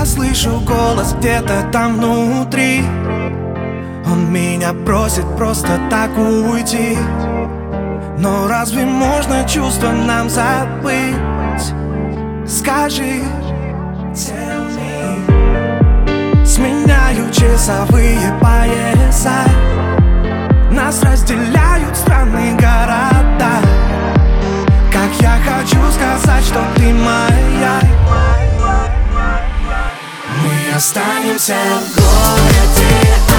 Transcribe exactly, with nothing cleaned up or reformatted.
Я слышу голос где-то там внутри. Он меня просит просто так уйти. Но разве можно чувства нам забыть? Скажи, tell me. Сменяю часовые пояса, нас разделяют странные города. Как я хочу сказать, что ты моя. Мы останемся в городе.